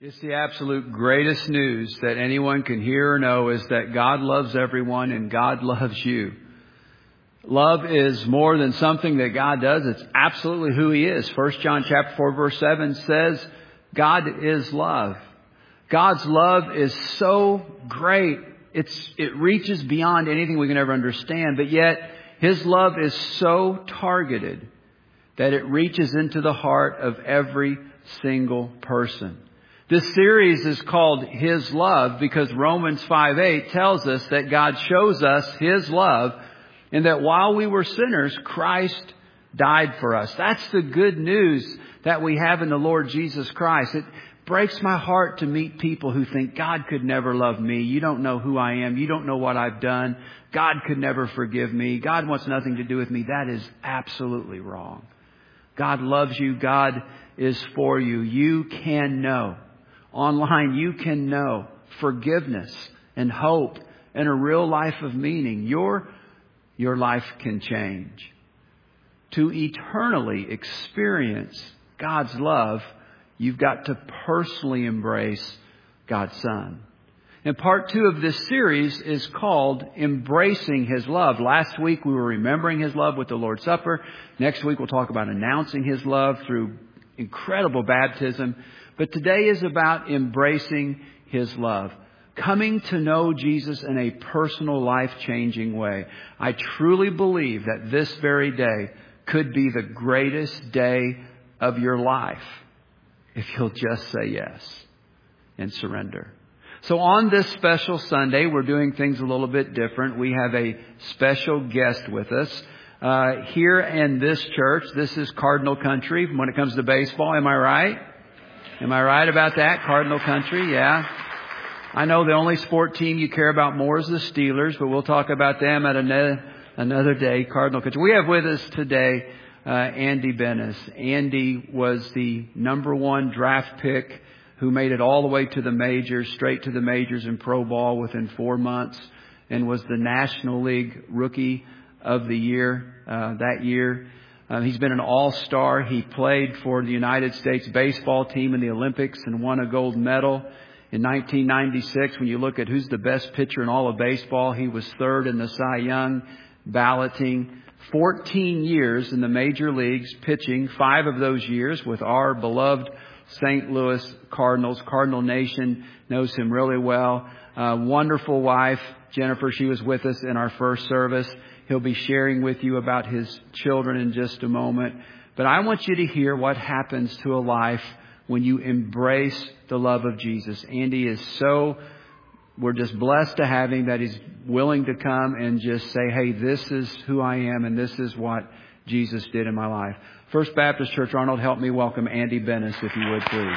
It's the absolute greatest news that anyone can hear or know is that God loves everyone and God loves you. Love is more than something that God does. It's absolutely who He is. 1 John chapter 4 verse 7 says God is love. God's love is so great. It reaches beyond anything we can ever understand, but yet His love is so targeted that it reaches into the heart of every single person. This series is called His Love because Romans 5:8 tells us that God shows us His love and that while we were sinners, Christ died for us. That's the good news that we have in the Lord Jesus Christ. It breaks my heart to meet people who think God could never love me. You don't know who I am. You don't know what I've done. God could never forgive me. God wants nothing to do with me. That is absolutely wrong. God loves you. God is for you. You can know. Online, you can know forgiveness and hope and a real life of meaning. Your life can change. To eternally experience God's love, you've got to personally embrace God's Son. And part 2 of this series is called Embracing His Love. Last week we were remembering His love with the Lord's Supper. Next week we'll talk about announcing His love through incredible baptism. But today is about embracing His love. Coming to know Jesus in a personal, life-changing way. I truly believe that this very day could be the greatest day of your life if you'll just say yes and surrender. So on this special Sunday, we're doing things a little bit different. We have a special guest with us. Here in this church, this is Cardinal Country when it comes to baseball. Am I right? Am I right about that? Cardinal Country, yeah. I know the only sport team you care about more is the Steelers, but we'll talk about them at another day. Cardinal Country. We have with us today Andy Benes. Andy was the number 1 draft pick who made it all the way to the majors, straight to the majors in pro ball within 4 months, and was the National League Rookie of the Year that year. He's been an all-star. He played for the United States baseball team in the Olympics and won a gold medal. In 1996, when you look at who's the best pitcher in all of baseball, he was 3rd in the Cy Young balloting. 14 years in the major leagues pitching, 5 of those years with our beloved St. Louis Cardinals. Cardinal Nation knows him really well. Wonderful wife, Jennifer. She was with us in our first service. He'll be sharing with you about his children in just a moment. But I want you to hear what happens to a life when you embrace the love of Jesus. Andy is we're just blessed to have him that he's willing to come and just say, hey, this is who I am and this is what Jesus did in my life. First Baptist Church, Arnold, help me welcome Andy Benes, if you would, please.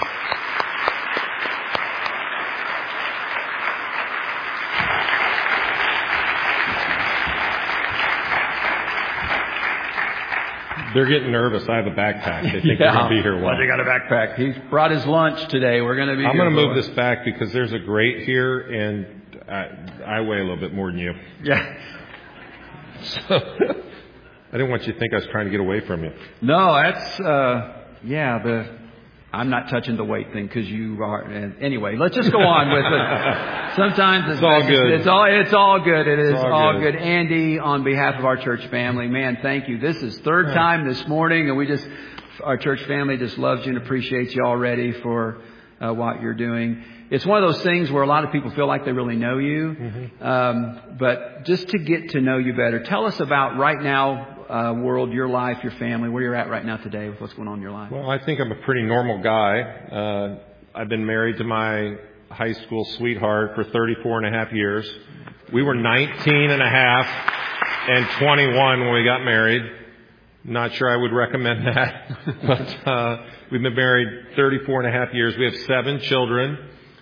They're getting nervous. I have a backpack. They think they're going to be here. Well, they got a backpack. He's brought his lunch today. I'm going to move this back because there's a grate here, and I weigh a little bit more than you. Yeah. So I didn't want you to think I was trying to get away from you. No, that's I'm not touching the weight thing because you are. Anyway, let's just go on with it. Sometimes it's all good. It's all good. It is all good. Andy, on behalf of our church family, man, thank you. This is 3rd time this morning, and our church family just loves you and appreciates you already for what you're doing. It's one of those things where a lot of people feel like they really know you, but just to get to know you better, tell us about right now. World, your life, your family, where you're at right now today with what's going on in your life. Well, I think I'm a pretty normal guy. I've been married to my high school sweetheart for 34 and a half years. We were 19 and a half and 21 when we got married. Not sure I would recommend that, but we've been married 34 and a half years. We have 7 children,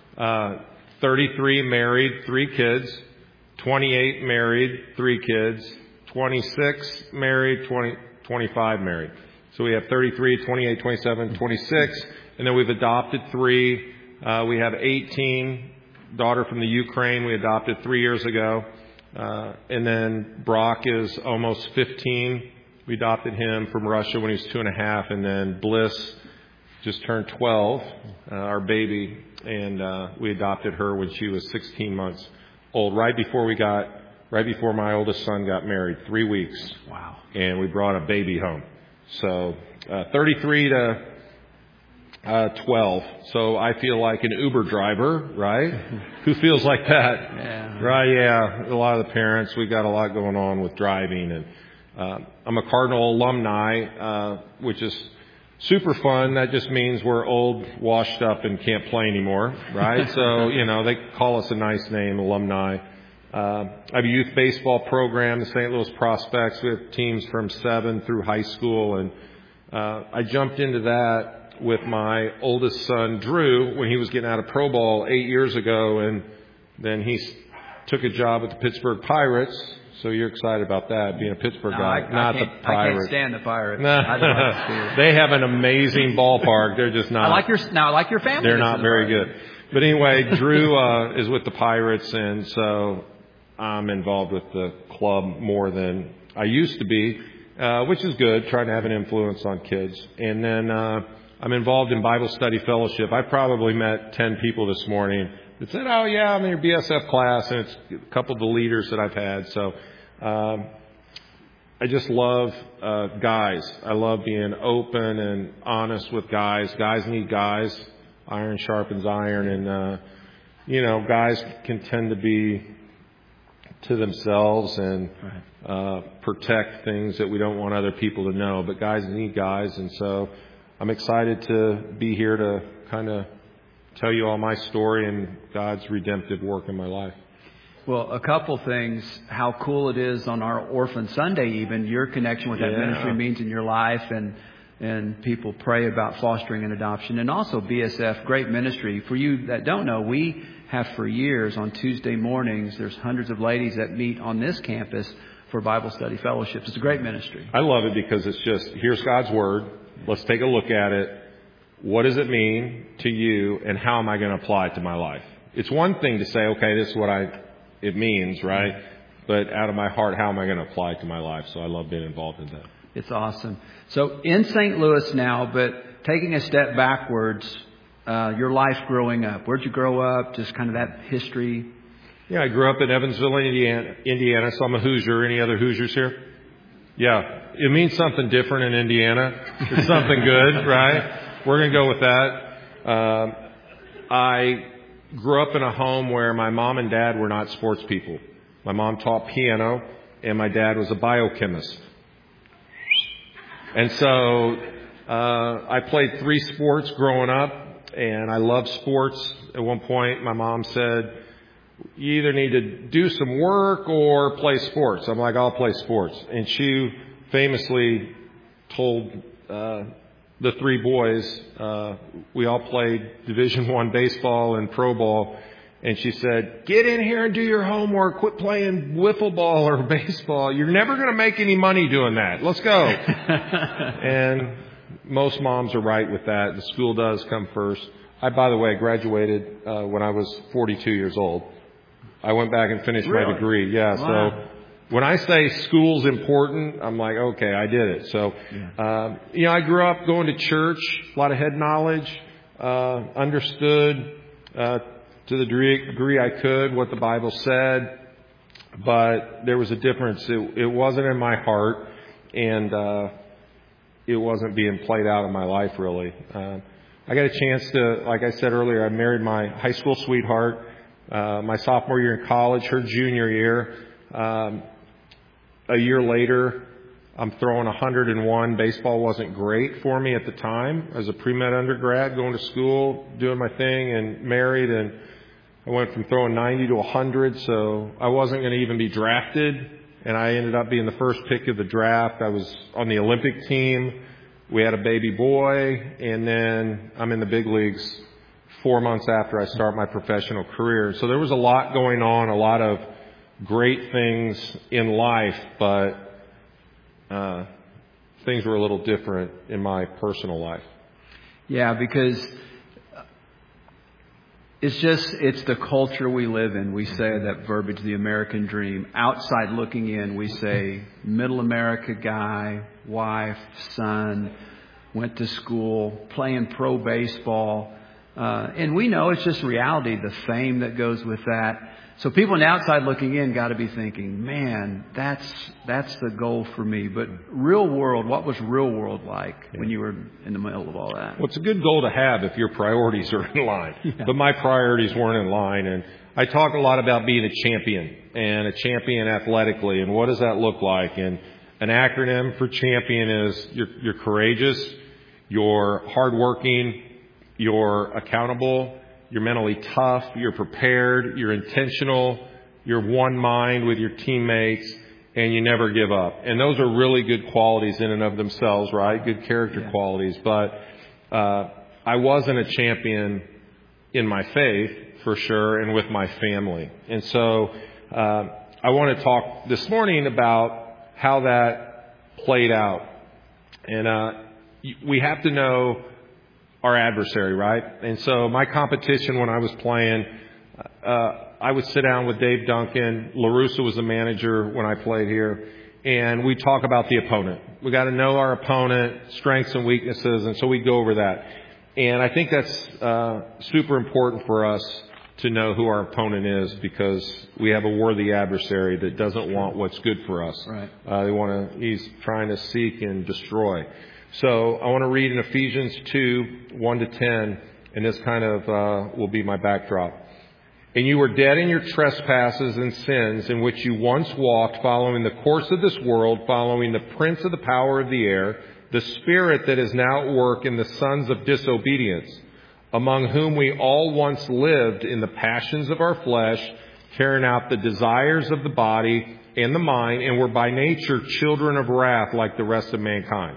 33 married, 3 kids, 28 married, 3 kids, 26 married, 25 married. So we have 33, 28, 27, 26. And then we've adopted 3. We have 18, daughter from the Ukraine. We adopted 3 years ago. And then Brock is almost 15. We adopted him from Russia when he was 2.5. And then Bliss just turned 12, our baby, and we adopted her when she was 16 months old, right before my oldest son got married, 3 weeks. Wow. And we brought a baby home. So 33 to 12. So I feel like an Uber driver, right? Who feels like that? Yeah. Right, yeah. A lot of the parents, we got a lot going on with driving. And I'm a Cardinal alumni, which is super fun. That just means we're old, washed up, and can't play anymore, right? So, they call us a nice name, alumni. I have a youth baseball program, the St. Louis Prospects. We have teams from 7 through high school. And I jumped into that with my oldest son, Drew, when he was getting out of pro ball 8 years ago. And then he took a job at the Pittsburgh Pirates. So you're excited about that, being a Pittsburgh guy, not the Pirates. I can't stand the Pirates. They have an amazing ballpark. They're just not. I like your family. They're not very good. But anyway, Drew is with the Pirates, and so I'm involved with the club more than I used to be, which is good, trying to have an influence on kids. And then I'm involved in Bible study fellowship. I probably met 10 people this morning that said, oh, yeah, I'm in your BSF class, and it's a couple of the leaders that I've had. So I just love guys. I love being open and honest with guys. Guys need guys. Iron sharpens iron. And, guys can tend to be to themselves and protect things that we don't want other people to know. But guys need guys. And so I'm excited to be here to kind of tell you all my story and God's redemptive work in my life. Well, a couple things, how cool it is on our Orphan Sunday even, your connection with that ministry means in your life, and people pray about fostering and adoption. And also BSF, great ministry. For you that don't know, we have for years on Tuesday mornings, there's hundreds of ladies that meet on this campus for Bible study fellowships. It's a great ministry. I love it because it's just, here's God's Word. Let's take a look at it. What does it mean to you, and how am I going to apply it to my life? It's one thing to say, okay, this is what it means, right? But out of my heart, how am I going to apply it to my life? So I love being involved in that. It's awesome. So in St. Louis now, but taking a step backwards, your life growing up. Where'd you grow up? Just kind of that history. Yeah, I grew up in Evansville, Indiana, so I'm a Hoosier. Any other Hoosiers here? Yeah, it means something different in Indiana. It's something good, right? We're going to go with that. I grew up in a home where my mom and dad were not sports people. My mom taught piano, and my dad was a biochemist. And so I played 3 sports growing up, and I loved sports. At one point, my mom said, you either need to do some work or play sports. I'm like, I'll play sports. And she famously told the 3 boys, we all played Division I baseball and pro ball. And she said, get in here and do your homework. Quit playing wiffle ball or baseball. You're never going to make any money doing that. Let's go. And most moms are right with that. The school does come first. I, by the way, graduated when I was 42 years old. I went back and finished my degree. Yeah. Wow. So when I say school's important, I'm like, okay, I did it. So, I grew up going to church, a lot of head knowledge, understood to the degree I could what the Bible said, but there was a difference. It wasn't in my heart, and it wasn't being played out in my life, really. I got a chance to, like I said earlier, I married my high school sweetheart my sophomore year in college, her junior year. A year later, I'm throwing 101. Baseball wasn't great for me at the time. I was a pre-med undergrad, going to school, doing my thing, and married, and I went from throwing 90 to 100, so I wasn't going to even be drafted, and I ended up being the first pick of the draft. I was on the Olympic team. We had a baby boy, and then I'm in the big leagues 4 months after I start my professional career. So there was a lot going on, a lot of great things in life, but things were a little different in my personal life. Yeah, because it's the culture we live in. We say that verbiage, the American dream. Outside looking in, we say middle America guy, wife, son, went to school, playing pro baseball. And we know it's just reality, the fame that goes with that. So people on the outside looking in got to be thinking, man, that's the goal for me. But real world, what was real world like when you were in the middle of all that? Well, it's a good goal to have if your priorities are in line. Yeah. But my priorities weren't in line. And I talk a lot about being a champion, and a champion athletically. And what does that look like? And an acronym for champion is you're courageous, you're hardworking, you're accountable, you're mentally tough, you're prepared, you're intentional, you're one mind with your teammates, and you never give up. And those are really good qualities in and of themselves, right? Good character qualities. But I wasn't a champion in my faith, for sure, and with my family. And so I want to talk this morning about how that played out. And we have to know our adversary, right? And so my competition when I was playing, I would sit down with Dave Duncan. LaRussa was the manager when I played here. And we talk about the opponent. We got to know our opponent, strengths and weaknesses. And so we go over that. And I think that's super important for us to know who our opponent is, because we have a worthy adversary that doesn't want what's good for us. Right. He's trying to seek and destroy. So I want to read in Ephesians 2, 1-10, and this kind of will be my backdrop. And you were dead in your trespasses and sins, in which you once walked, following the course of this world, following the prince of the power of the air, the spirit that is now at work in the sons of disobedience, among whom we all once lived in the passions of our flesh, carrying out the desires of the body and the mind, and were by nature children of wrath like the rest of mankind.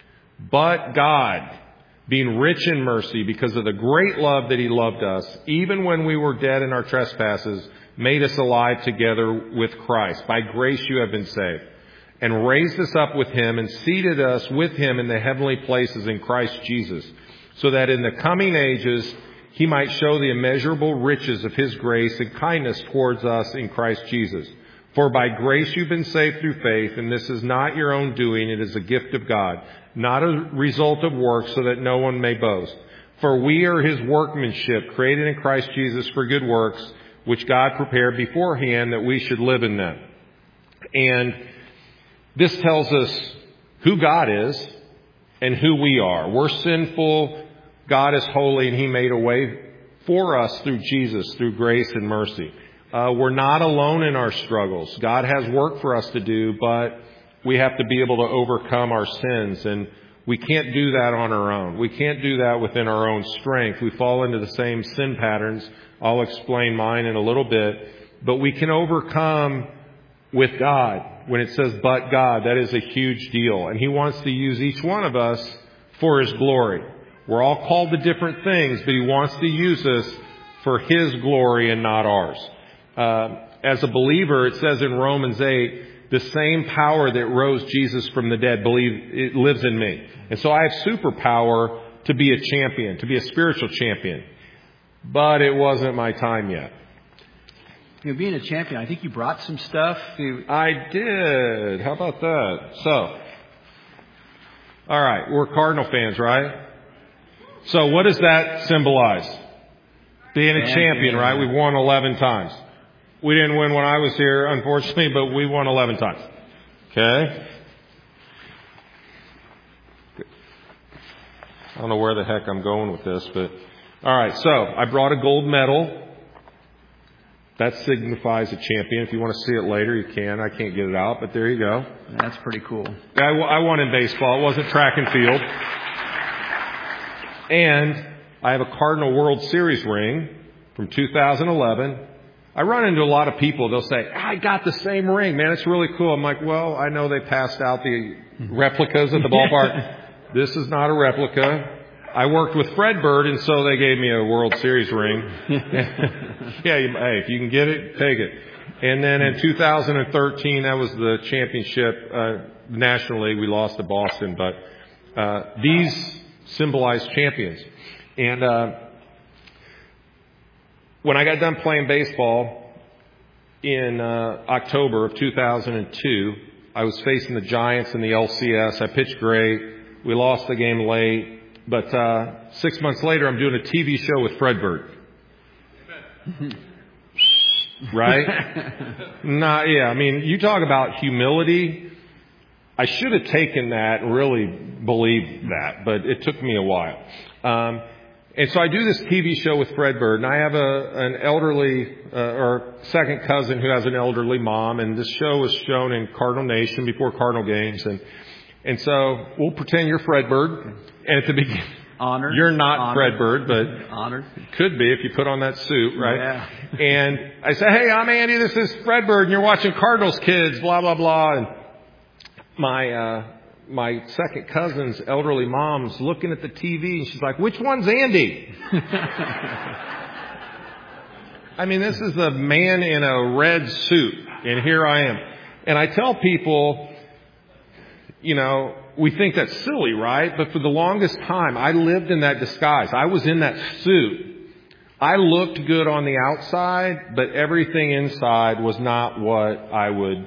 But God, being rich in mercy because of the great love that He loved us, even when we were dead in our trespasses, made us alive together with Christ. By grace you have been saved. And raised us up with Him and seated us with Him in the heavenly places in Christ Jesus, so that in the coming ages He might show the immeasurable riches of His grace and kindness towards us in Christ Jesus. For by grace you've been saved through faith, and this is not your own doing, it is a gift of God, not a result of works, so that no one may boast. For we are His workmanship, created in Christ Jesus for good works, which God prepared beforehand that we should live in them. And this tells us who God is and who we are. We're sinful, God is holy, and He made a way for us through Jesus, through grace and mercy. We're not alone in our struggles. God has work for us to do, but we have to be able to overcome our sins, and we can't do that on our own. We can't do that within our own strength. We fall into the same sin patterns. I'll explain mine in a little bit, but we can overcome with God. When it says but God, that is a huge deal, and He wants to use each one of us for His glory. We're all called to different things, but He wants to use us for His glory and not ours. As a believer, it says in Romans 8, the same power that rose Jesus from the dead, it lives in me. And so I have superpower to be a champion, to be a spiritual champion. But it wasn't my time yet. You know, being a champion, I think you brought some stuff. I did. How about that? So, all right, we're Cardinal fans, right? So what does that symbolize? Being a champion, right? We've won 11 times. We didn't win when I was here, unfortunately, but we won 11 times. Okay? I don't know where the heck I'm going with this, but all right. So I brought a gold medal. That signifies a champion. If you want to see it later, you can. I can't get it out, but there you go. That's pretty cool. I won in baseball. It wasn't track and field. And I have a Cardinal World Series ring from 2011. I run into a lot of people. They'll say, I got the same ring, man. It's really cool. I'm like, well, I know they passed out the replicas at the ballpark. This is not a replica. I worked with Fred Bird, and so they gave me a World Series ring. Hey, if you can get it, take it. And then in 2013, that was the championship. National League, we lost to Boston. But these symbolize champions. And when I got done playing baseball in October of 2002, I was facing the Giants in the LCS. I pitched great. We lost the game late. But 6 months later, I'm doing a TV show with Fred Bird. Right? I mean, you talk about humility. I should have taken that and really believed that, but it took me a while. And so I do this TV show with Fred Bird, and I have an elderly or second cousin who has an elderly mom, and this show was shown in Cardinal Nation before Cardinal games, and so we'll pretend you're Fred Bird, and at the beginning, honored. You're not honored. Fred Bird, but honored. Could be if you put on that suit, right? Yeah. And I say, hey, I'm Andy. This is Fred Bird, and you're watching Cardinals Kids, blah blah blah. And my second cousin's elderly mom's looking at the TV, and she's like, which one's Andy? I mean, this is a man in a red suit, and here I am. And I tell people, we think that's silly, right? But for the longest time, I lived in that disguise. I was in that suit. I looked good on the outside, but everything inside was not what I would,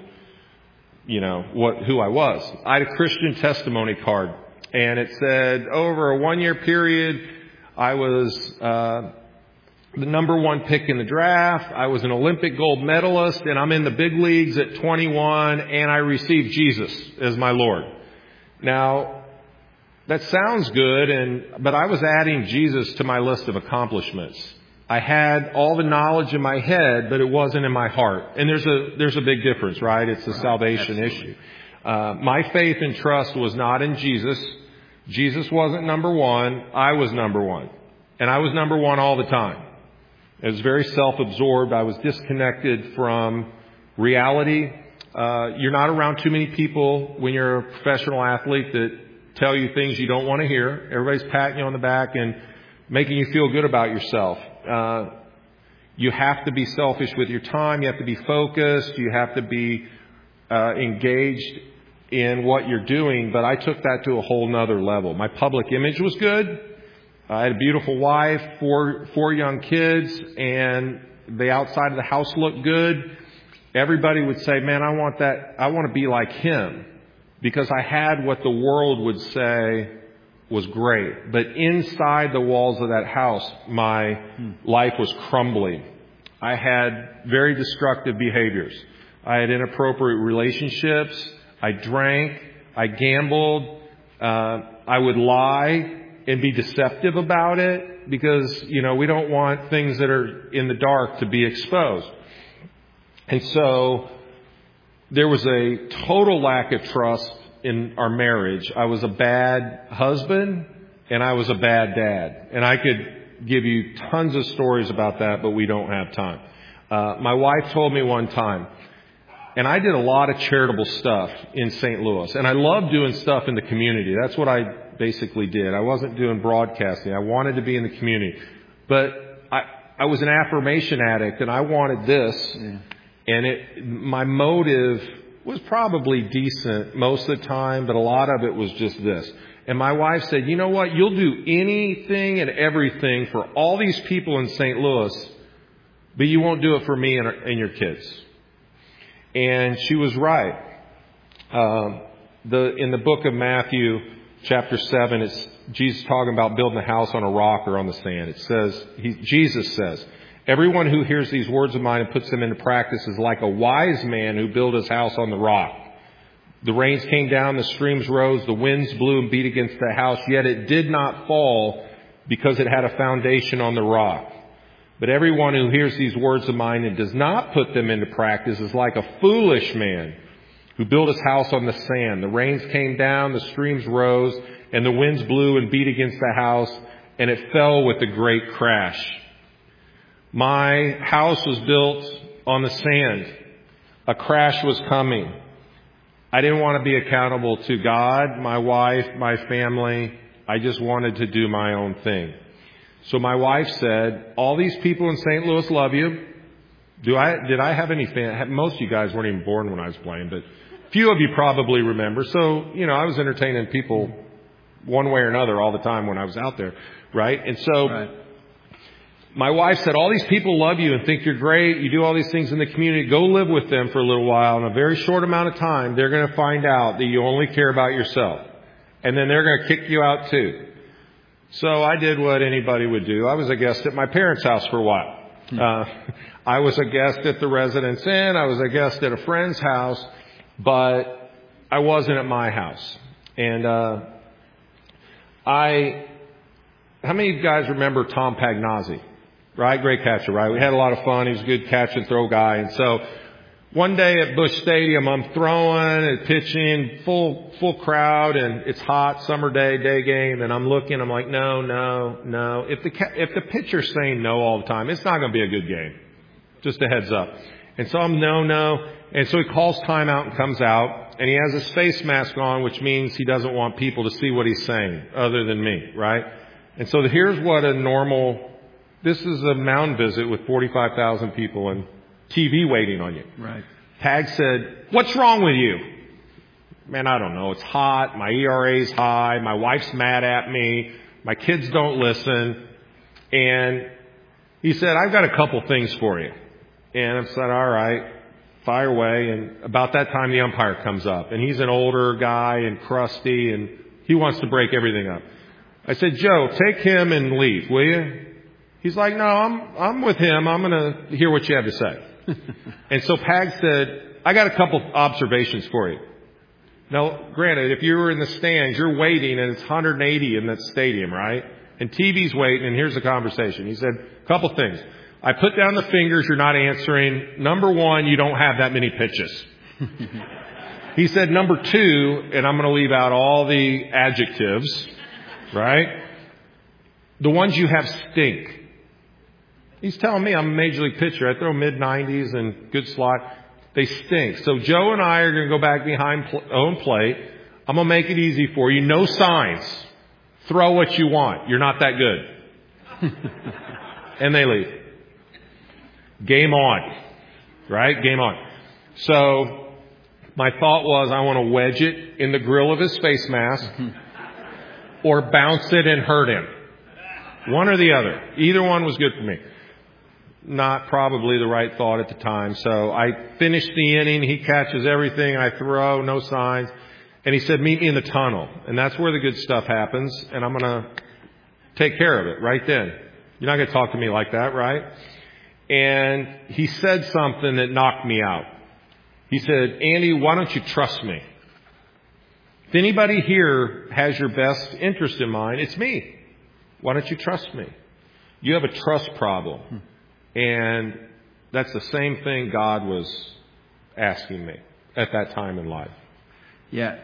who I was. I had a Christian testimony card, and it said, over a 1-year period, I was the number 1 pick in the draft. I was an Olympic gold medalist, and I'm in the big leagues at 21, and I received Jesus as my Lord. Now, that sounds good, but I was adding Jesus to my list of accomplishments. I had all the knowledge in my head, but it wasn't in my heart. And there's a big difference, right? It's a salvation issue. My faith and trust was not in Jesus. Jesus wasn't number 1. I was number 1. And I was number 1 all the time. I was very self-absorbed. I was disconnected from reality. You're not around too many people when you're a professional athlete that tell you things you don't want to hear. Everybody's patting you on the back and making you feel good about yourself. You have to be selfish with your time. You have to be focused. You have to be engaged in what you're doing. But I took that to a whole nother level. My public image was good. I had a beautiful wife, four young kids, and the outside of the house looked good. Everybody would say, man, I want that. I want to be like him, because I had what the world would say was great. But inside the walls of that house, my life was crumbling. I had very destructive behaviors. I had inappropriate relationships. I drank. I gambled. I would lie and be deceptive about it, because, we don't want things that are in the dark to be exposed. And so there was a total lack of trust in our marriage. I was a bad husband, and I was a bad dad. And I could give you tons of stories about that, but we don't have time. My wife told me one time, and I did a lot of charitable stuff in St. Louis, and I loved doing stuff in the community. That's what I basically did. I wasn't doing broadcasting. I wanted to be in the community. But I was an affirmation addict, and I wanted this. Yeah. And my motive was probably decent most of the time, but a lot of it was just this. And my wife said, you know what? You'll do anything and everything for all these people in St. Louis, but you won't do it for me and your kids. And she was right. In the book of Matthew, chapter 7, it's Jesus talking about building a house on a rock or on the sand. It says, Jesus says, everyone who hears these words of mine and puts them into practice is like a wise man who built his house on the rock. The rains came down, the streams rose, the winds blew and beat against the house, yet it did not fall because it had a foundation on the rock. But everyone who hears these words of mine and does not put them into practice is like a foolish man who built his house on the sand. The rains came down, the streams rose, and the winds blew and beat against the house, and it fell with a great crash. My house was built on the sand. A crash was coming. I didn't want to be accountable to God, my wife, my family. I just wanted to do my own thing. So my wife said, all these people in St. Louis love you. Did I have any fans? Most of you guys weren't even born when I was playing, but few of you probably remember. So, I was entertaining people one way or another all the time when I was out there, right? And so my wife said, all these people love you and think you're great. You do all these things in the community. Go live with them for a little while. In a very short amount of time, they're going to find out that you only care about yourself. and then they're going to kick you out too. So I did what anybody would do. I was a guest at my parents' house for a while. I was a guest at the Residence Inn. I was a guest at a friend's house, but I wasn't at my house. And how many of you guys remember Tom Pagnozzi? Right? Great catcher, right? We had a lot of fun. He was a good catch and throw guy. And so one day at Busch Stadium, I'm throwing and pitching, full crowd, and it's hot, summer day game, and I'm looking, I'm like, no. If the pitcher's saying no all the time, it's not going to be a good game. Just a heads up. And so I'm no. And so he calls timeout and comes out, and he has his face mask on, which means he doesn't want people to see what he's saying other than me, right? And so here's what this is a mound visit with 45,000 people and TV waiting on you. Right. Tag said, "What's wrong with you?" Man, I don't know. It's hot. My ERA's high. My wife's mad at me. My kids don't listen. And he said, "I've got a couple things for you." And I said, "All right, fire away." And about that time, the umpire comes up. And he's an older guy and crusty, and he wants to break everything up. I said, "Joe, take him and leave, will you?" He's like, "No, I'm with him. I'm going to hear what you have to say." And so Pag said, "I got a couple observations for you." Now, granted, if you were in the stands, you're waiting and it's 180 in that stadium, right? And TV's waiting, and here's the conversation. He said, "Couple things. I put down the fingers, you're not answering. Number one, you don't have that many pitches." He said, "Number two," and I'm going to leave out all the adjectives, right? "The ones you have stink." He's telling me I'm a major league pitcher. I throw mid-90s and good slot. They stink. So Joe and I are going to go back behind home plate. I'm going to make it easy for you. No signs. Throw what you want. You're not that good. And they leave. Game on. Right? Game on. So my thought was I want to wedge it in the grill of his face mask or bounce it and hurt him. One or the other. Either one was good for me. Not probably the right thought at the time. So I finished the inning. He catches everything. I throw, no signs. And he said, "Meet me in the tunnel." And that's where the good stuff happens. And I'm going to take care of it right then. You're not going to talk to me like that, right? And he said something that knocked me out. He said, "Andy, why don't you trust me? If anybody here has your best interest in mind, it's me. Why don't you trust me? You have a trust problem." And that's the same thing God was asking me at that time in life. Yeah,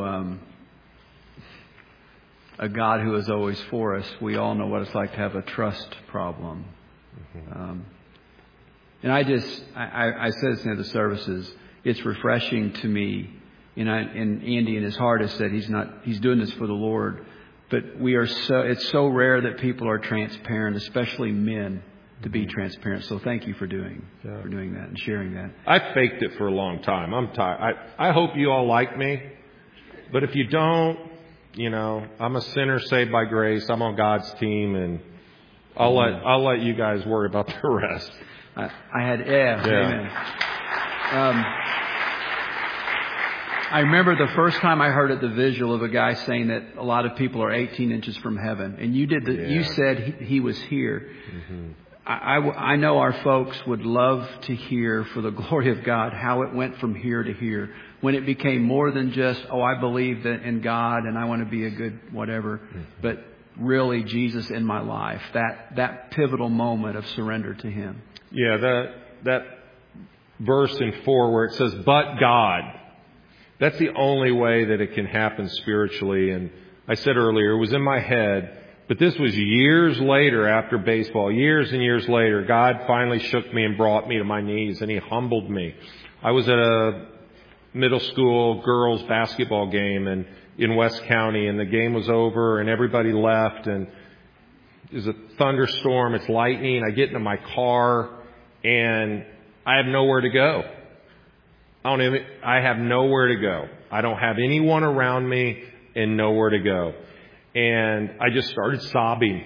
a God who is always for us. We all know what it's like to have a trust problem. Mm-hmm. And I said this in the services. It's refreshing to me. And Andy in his heart has said he's doing this for the Lord. But it's so rare that people are transparent, especially men, to be transparent. So thank you for doing that and sharing that. I faked it for a long time. I'm tired. I hope you all like me. But if you don't, I'm a sinner saved by grace. I'm on God's team, and I'll let you guys worry about the rest. Amen. I remember the first time I heard the visual of a guy saying that a lot of people are 18 inches from heaven, and you said he was here. Mm-hmm. I know our folks would love to hear, for the glory of God, how it went from here to here, when it became more than just, I believe that in God and I want to be a good whatever, but really Jesus in my life, that pivotal moment of surrender to Him. Yeah, that verse in 4 where it says, "But God," that's the only way that it can happen spiritually. And I said earlier, it was in my head. But this was years later after baseball, years and years later. God finally shook me and brought me to my knees, and He humbled me. I was at a middle school girls basketball game in West County, and the game was over and everybody left, and there's a thunderstorm, it's lightning. I get into my car and I have nowhere to go. I have nowhere to go. I don't have anyone around me and nowhere to go. And I just started sobbing.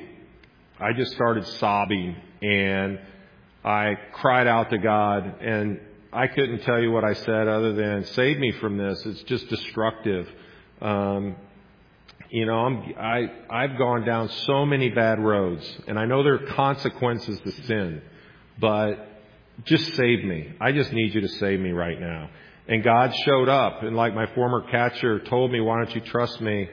And I cried out to God, and I couldn't tell you what I said other than, "Save me from this. It's just destructive." I've gone down so many bad roads, and I know there are consequences to sin, but just save me. I just need you to save me right now. And God showed up, and like my former catcher told me, why don't you trust me?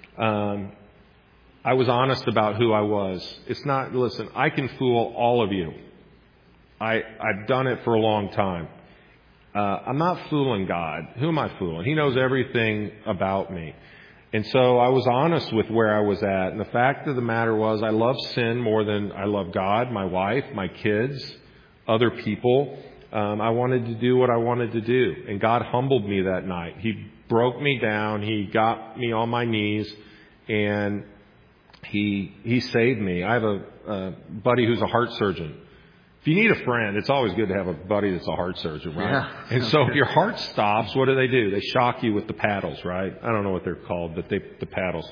I was honest about who I was. Listen, I can fool all of you. I've done it for a long time. I'm not fooling God. Who am I fooling? He knows everything about me. And so I was honest with where I was at. And the fact of the matter was, I love sin more than I love God, my wife, my kids, other people. I wanted to do what I wanted to do. And God humbled me that night. He broke me down. He got me on my knees, and He saved me. I have a buddy who's a heart surgeon. If you need a friend, it's always good to have a buddy that's a heart surgeon, right? Yeah. And so if your heart stops, what do? They shock you with the paddles, right? I don't know what they're called, but the paddles.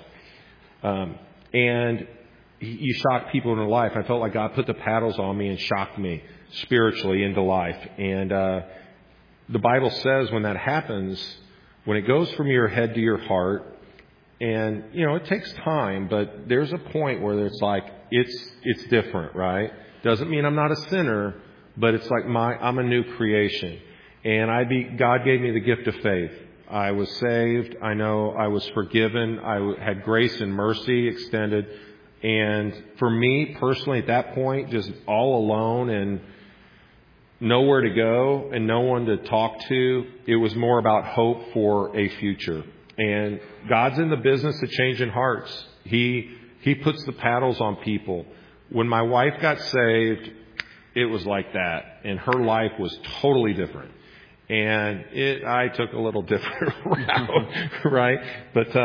And you shock people in their life. I felt like God put the paddles on me and shocked me spiritually into life. And the Bible says when that happens, when it goes from your head to your heart, and, it takes time, but there's a point where it's like, it's different, right? Doesn't mean I'm not a sinner, but it's like I'm a new creation. And God gave me the gift of faith. I was saved. I know I was forgiven. I had grace and mercy extended. And for me personally at that point, just all alone and nowhere to go and no one to talk to, it was more about hope for a future. And God's in the business of changing hearts. He puts the paddles on people. When my wife got saved, it was like that. And her life was totally different. And I took a little different route, right? But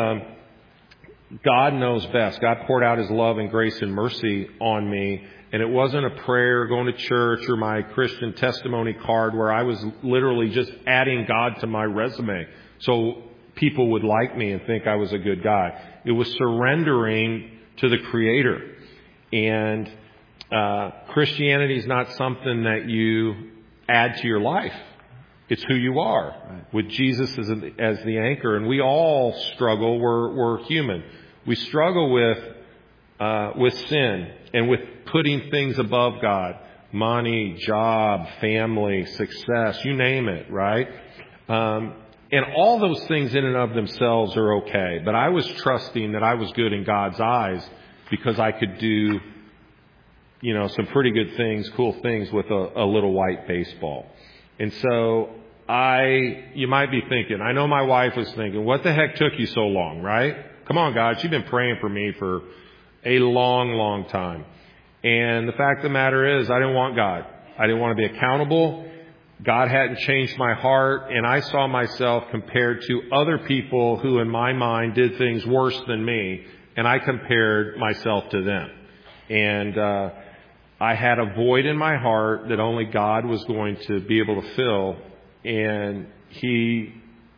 God knows best. God poured out His love and grace and mercy on me. And it wasn't a prayer, going to church, or my Christian testimony card where I was literally just adding God to my resume so people would like me and think I was a good guy. It was surrendering to the Creator. And Christianity is not something that you add to your life. It's who you are, right, with Jesus as the anchor. And we all struggle. We're human. We struggle with sin and with putting things above God. Money, job, family, success, you name it, right? And all those things in and of themselves are okay. But I was trusting that I was good in God's eyes because I could do, some pretty good things, cool things with a little white baseball. And so you might be thinking, I know my wife was thinking, what the heck took you so long, right? Come on, God, you've been praying for me for a long, long time. And the fact of the matter is, I didn't want God. I didn't want to be accountable. God hadn't changed my heart, and I saw myself compared to other people who in my mind did things worse than me, and I compared myself to them. And I had a void in my heart that only God was going to be able to fill, and He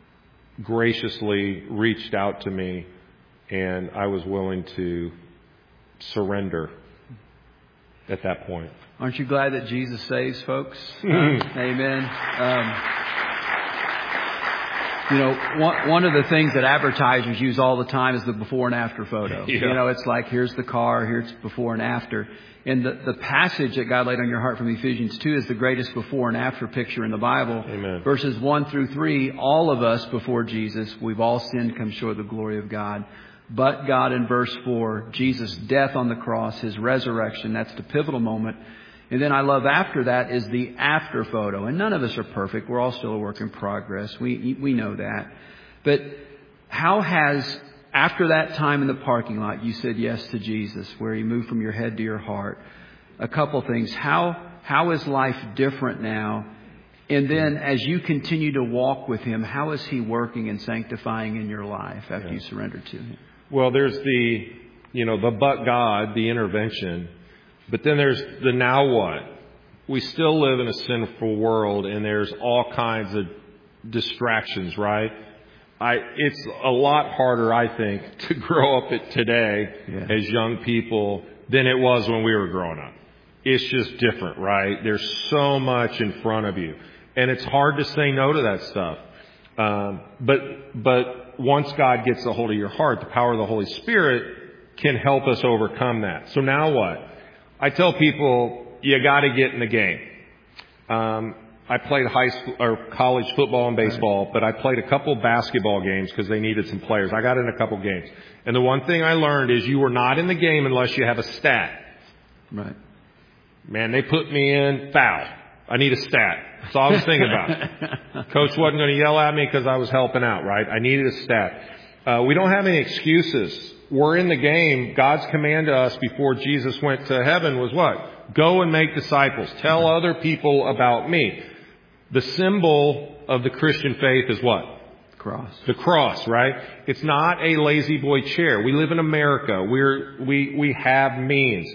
graciously reached out to me, and I was willing to surrender at that point. Aren't you glad that Jesus saves, folks? Amen. One of the things that advertisers use all the time is the before and after photo. Yeah. It's like, here's the car, here's before and after. And the passage that God laid on your heart from Ephesians 2 is the greatest before and after picture in the Bible. Amen. Verses 1 through 3, all of us before Jesus, we've all sinned, come short of the glory of God. But God, in verse 4, Jesus' death on the cross, His resurrection, that's the pivotal moment. And then I love after that is the after photo. And none of us are perfect. We're all still a work in progress. We know that. But how has, after that time in the parking lot, you said yes to Jesus, where He moved from your head to your heart? A couple things. How is life different now? And then as you continue to walk with Him, how is He working and sanctifying in your life after you surrender to Him? Well, there's the but God, the intervention. But then there's the now what? We still live in a sinful world, and there's all kinds of distractions, right? It's a lot harder, I think, to grow up today as young people than it was when we were growing up. It's just different, right? There's so much in front of you. And it's hard to say no to that stuff. But once God gets a hold of your heart, the power of the Holy Spirit can help us overcome that. So now what? I tell people, you got to get in the game. I played high school or college football and baseball, but I played a couple basketball games because they needed some players. I got in a couple games. And the one thing I learned is you are not in the game unless you have a stat. Right. Man, they put me in foul. I need a stat. That's all I was thinking about. Coach wasn't going to yell at me because I was helping out, right? I needed a stat. We don't have any excuses. We're in the game. God's command to us before Jesus went to heaven was what? Go and make disciples. Tell other people about me. The symbol of the Christian faith is what? Cross. The cross, right? It's not a lazy boy chair. We live in America. We have means.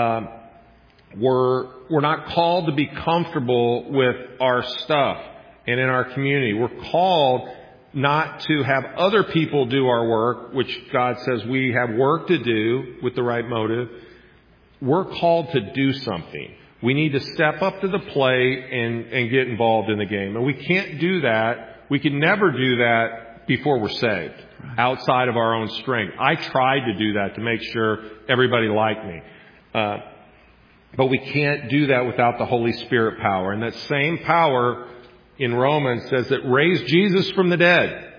We're not called to be comfortable with our stuff and in our community. We're called not to have other people do our work, which God says we have work to do with the right motive. We're called to do something. We need to step up to the plate and get involved in the game. And we can't do that. We can never do that before we're saved, outside of our own strength. I tried to do that to make sure everybody liked me. But we can't do that without the Holy Spirit power. And that same power in Romans says that raised Jesus from the dead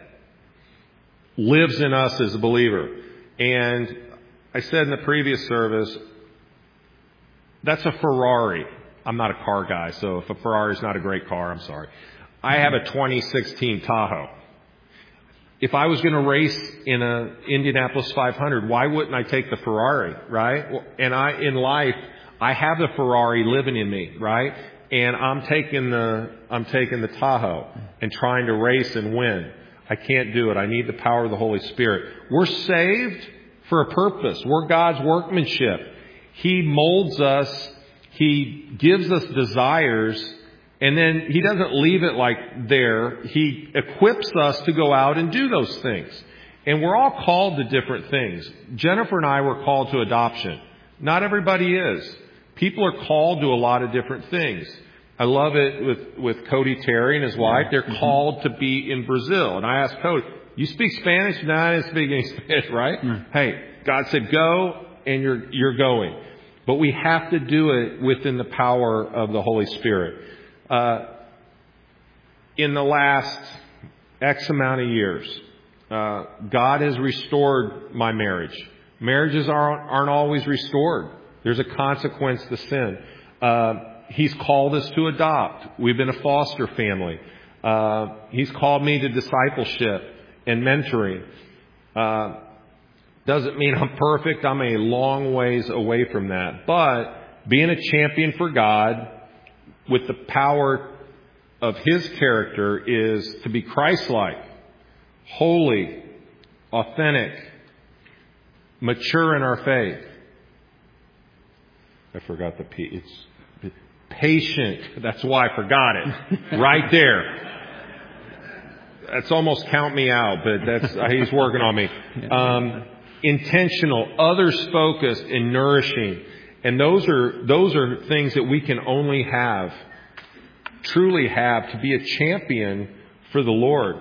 lives in us as a believer. And I said in the previous service, that's a Ferrari. I'm not a car guy, so if a Ferrari is not a great car, I'm sorry. I have a 2016 Tahoe. If I was going to race in a Indianapolis 500, why wouldn't I take the Ferrari, right? And in life, I have the Ferrari living in me, right? And I'm taking the Tahoe and trying to race and win. I can't do it. I need the power of the Holy Spirit. We're saved for a purpose. We're God's workmanship. He molds us. He gives us desires. And then He doesn't leave it like there. He equips us to go out and do those things. And we're all called to different things. Jennifer and I were called to adoption. Not everybody is. People are called to a lot of different things. I love it with Cody Terry and his wife. They're called to be in Brazil. And I asked Cody, you speak Spanish? No, I didn't speak any Spanish, right? Hey, God said go, and you're going. But we have to do it within the power of the Holy Spirit. In the last X amount of years, God has restored my marriage. Marriages aren't always restored. There's a consequence to sin. He's called us to adopt. We've been a foster family. He's called me to discipleship and mentoring. Doesn't mean I'm perfect. I'm a long ways away from that. But being a champion for God with the power of His character is to be Christ-like, holy, authentic, mature in our faith. I forgot the P. It's patient. That's why I forgot it. Right there. That's almost count me out, but He's working on me. Intentional, others focused, and nourishing. And those are things that we can only truly have to be a champion for the Lord.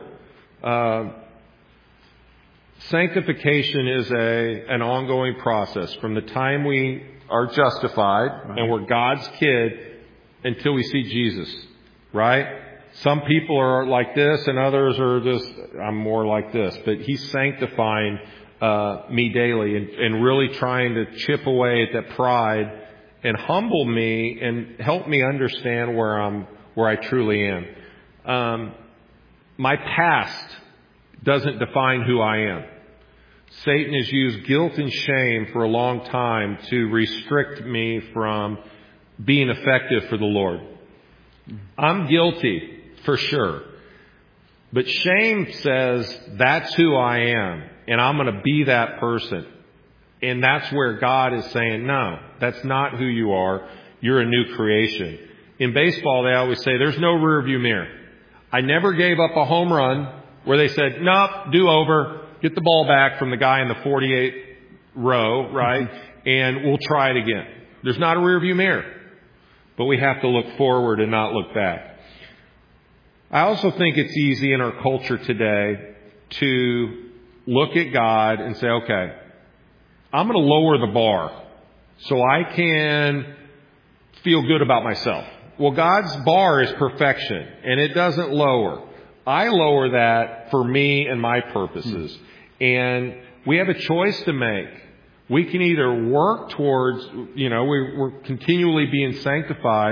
Sanctification is an ongoing process from the time we are justified and we're God's kid until we see Jesus, right? Some people are like this and others are just, I'm more like this. But He's sanctifying me daily and really trying to chip away at that pride and humble me and help me understand where I truly am. My past doesn't define who I am. Satan has used guilt and shame for a long time to restrict me from being effective for the Lord. I'm guilty, for sure. But shame says, that's who I am, and I'm going to be that person. And that's where God is saying, no, that's not who you are. You're a new creation. In baseball, they always say, there's no rearview mirror. I never gave up a home run where they said, nope, do over. Get the ball back from the guy in the 48th row, right? And we'll try it again. There's not a rearview mirror. But we have to look forward and not look back. I also think it's easy in our culture today to look at God and say, okay, I'm going to lower the bar so I can feel good about myself. Well, God's bar is perfection, and it doesn't lower. I lower that for me and my purposes. And we have a choice to make. We can either work towards, we're continually being sanctified,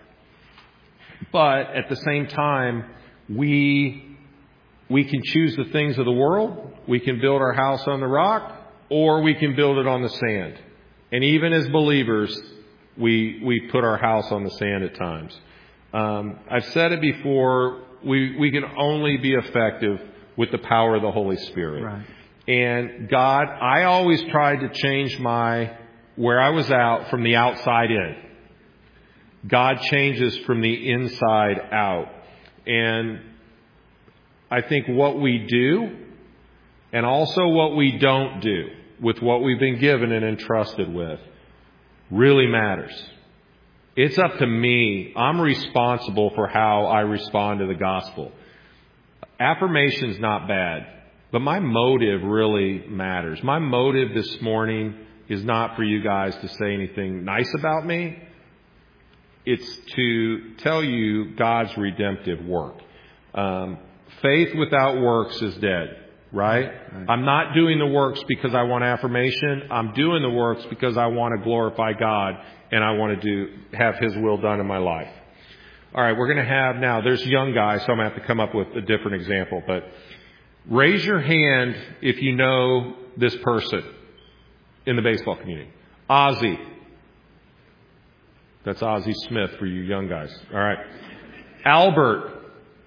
but at the same time, we can choose the things of the world. We can build our house on the rock, or we can build it on the sand. And even as believers, we put our house on the sand at times. I've said it before, we can only be effective with the power of the Holy Spirit. Right. And God, I always tried to change where I was out from the outside in. God changes from the inside out. And I think what we do and also what we don't do with what we've been given and entrusted with really matters. It's up to me. I'm responsible for how I respond to the gospel. Affirmation's not bad, but my motive really matters. My motive this morning is not for you guys to say anything nice about me. It's to tell you God's redemptive work. Faith without works is dead. Right? I'm not doing the works because I want affirmation. I'm doing the works because I want to glorify God and I want to have His will done in my life. All right, we're going to have now, there's young guys, so I'm going to have to come up with a different example. But raise your hand if you know this person in the baseball community. Ozzie. That's Ozzie Smith for you young guys. All right. Albert.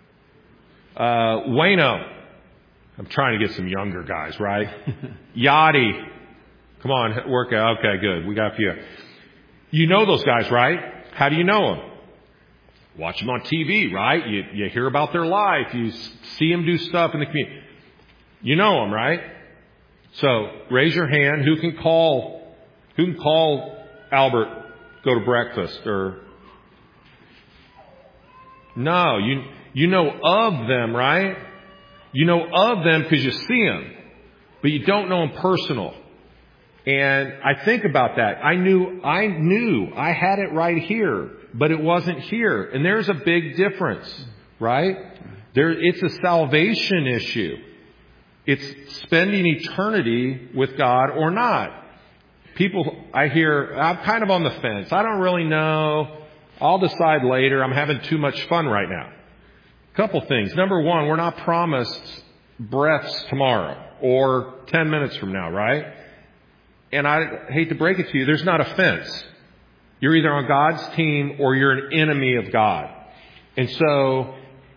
Wayno. I'm trying to get some younger guys, right? Yachty. Come on, work out. Okay, good. We got a few. You know those guys, right? How do you know them? Watch them on TV, right? You hear about their life. You see them do stuff in the community. You know them, right? So raise your hand. Who can call Albert, go to breakfast? Or no, you know of them, right? You know of them because you see them, but you don't know them personal. And I think about that. I knew I had it right here, but it wasn't here. And there's a big difference, right? It's a salvation issue. It's spending eternity with God or not. People, I'm kind of on the fence. I don't really know. I'll decide later. I'm having too much fun right now. Couple things. Number one, we're not promised breaths tomorrow or 10 minutes from now, right? And I hate to break it to you, there's not a fence. You're either on God's team or you're an enemy of God. And so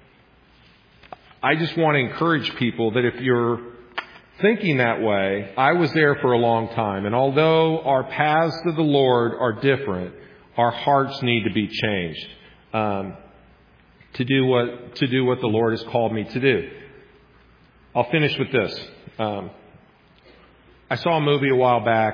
I just want to encourage people that if you're thinking that way, I was there for a long time. And although our paths to the Lord are different, our hearts need to be changed. To do what the Lord has called me to do. I'll finish with this. I saw a movie a while back,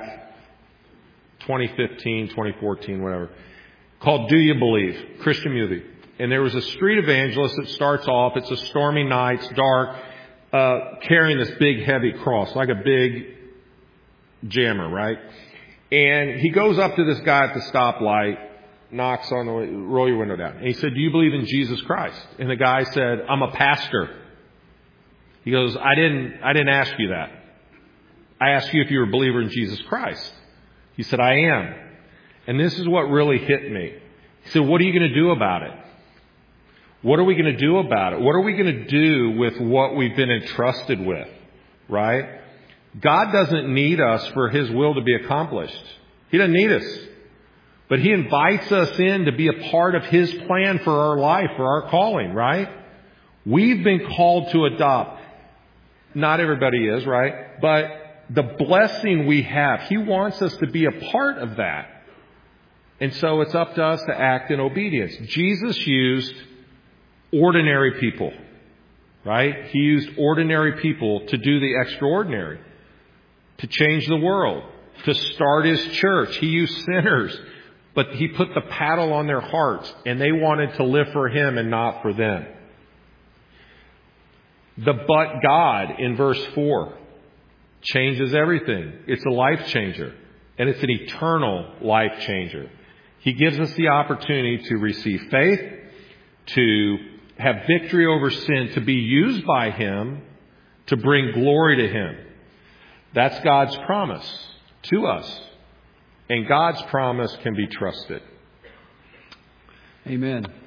2015, 2014, whatever, called Do You Believe? Christian movie. And there was a street evangelist that starts off, it's a stormy night, it's dark, carrying this big heavy cross, like a big jammer, right? And he goes up to this guy at the stoplight, knocks on the way, roll your window down. And he said, do you believe in Jesus Christ? And the guy said, I'm a pastor. He goes, I didn't ask you that. I asked you if you were a believer in Jesus Christ. He said, I am. And this is what really hit me. He said, what are you going to do about it? What are we going to do about it? What are we going to do with what we've been entrusted with? Right? God doesn't need us for His will to be accomplished. He doesn't need us. But He invites us in to be a part of His plan for our life, for our calling, right? We've been called to adopt. Not everybody is, right? But the blessing we have, He wants us to be a part of that. And so it's up to us to act in obedience. Jesus used ordinary people, right? He used ordinary people to do the extraordinary, to change the world, to start His church. He used sinners, but He put the paddle on their hearts, and they wanted to live for Him and not for them. The but God in verse 4 changes everything. It's a life changer. And it's an eternal life changer. He gives us the opportunity to receive faith, to have victory over sin, to be used by Him to bring glory to Him. That's God's promise to us. And God's promise can be trusted. Amen.